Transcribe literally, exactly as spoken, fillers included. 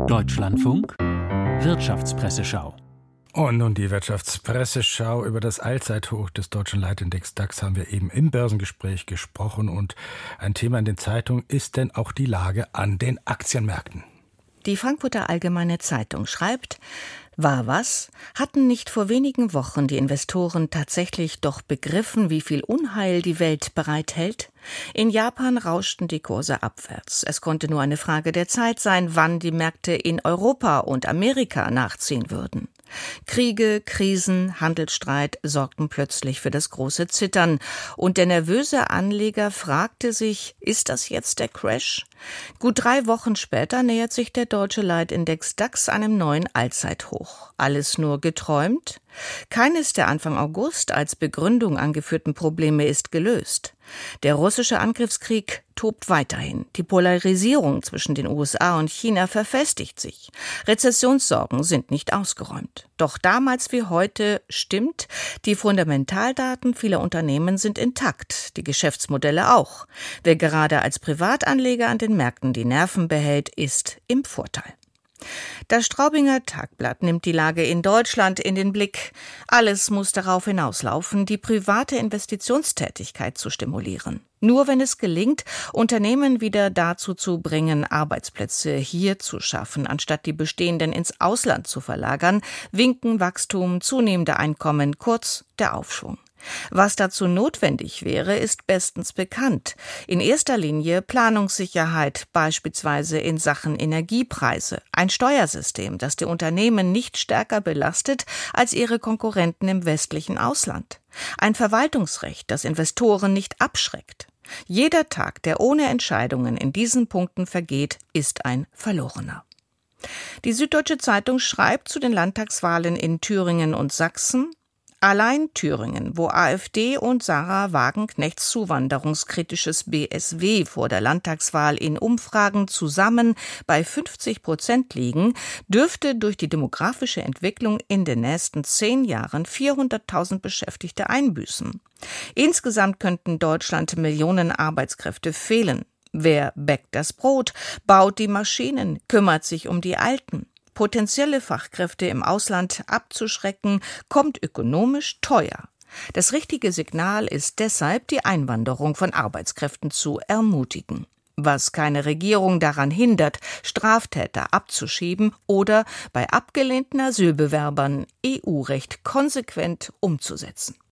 Deutschlandfunk Wirtschaftspresseschau. Und nun die Wirtschaftspresseschau. Über das Allzeithoch des deutschen Leitindex DAX haben wir eben im Börsengespräch gesprochen. Und ein Thema in den Zeitungen ist denn auch die Lage an den Aktienmärkten. Die Frankfurter Allgemeine Zeitung schreibt: War was? Hatten nicht vor wenigen Wochen die Investoren tatsächlich doch begriffen, wie viel Unheil die Welt bereithält? In Japan rauschten die Kurse abwärts. Es konnte nur eine Frage der Zeit sein, wann die Märkte in Europa und Amerika nachziehen würden. Kriege, Krisen, Handelsstreit sorgten plötzlich für das große Zittern. Und der nervöse Anleger fragte sich, ist das jetzt der Crash? Gut drei Wochen später nähert sich der deutsche Leitindex DAX einem neuen Allzeithoch. Alles nur geträumt? Keines der Anfang August als Begründung angeführten Probleme ist gelöst. Der russische Angriffskrieg tobt weiterhin. Die Polarisierung zwischen den U S A und China verfestigt sich. Rezessionssorgen sind nicht ausgeräumt. Doch damals wie heute stimmt, die Fundamentaldaten vieler Unternehmen sind intakt, die Geschäftsmodelle auch. Wer gerade als Privatanleger an den Märkten die Nerven behält, ist im Vorteil. Das Straubinger Tagblatt nimmt die Lage in Deutschland in den Blick. Alles muss darauf hinauslaufen, die private Investitionstätigkeit zu stimulieren. Nur wenn es gelingt, Unternehmen wieder dazu zu bringen, Arbeitsplätze hier zu schaffen, anstatt die bestehenden ins Ausland zu verlagern, winken Wachstum, zunehmende Einkommen, kurz der Aufschwung. Was dazu notwendig wäre, ist bestens bekannt. In erster Linie Planungssicherheit, beispielsweise in Sachen Energiepreise, ein Steuersystem, das die Unternehmen nicht stärker belastet als ihre Konkurrenten im westlichen Ausland, ein Verwaltungsrecht, das Investoren nicht abschreckt. Jeder Tag, der ohne Entscheidungen in diesen Punkten vergeht, ist ein verlorener. Die Süddeutsche Zeitung schreibt zu den Landtagswahlen in Thüringen und Sachsen: Allein Thüringen, wo AfD und Sarah Wagenknechts zuwanderungskritisches B S W vor der Landtagswahl in Umfragen zusammen bei fünfzig Prozent liegen, dürfte durch die demografische Entwicklung in den nächsten zehn Jahren vierhunderttausend Beschäftigte einbüßen. Insgesamt könnten Deutschland Millionen Arbeitskräfte fehlen. Wer bäckt das Brot, baut die Maschinen, kümmert sich um die Alten? Potenzielle Fachkräfte im Ausland abzuschrecken, kommt ökonomisch teuer. Das richtige Signal ist deshalb, die Einwanderung von Arbeitskräften zu ermutigen. Was keine Regierung daran hindert, Straftäter abzuschieben oder bei abgelehnten Asylbewerbern E U-Recht konsequent umzusetzen.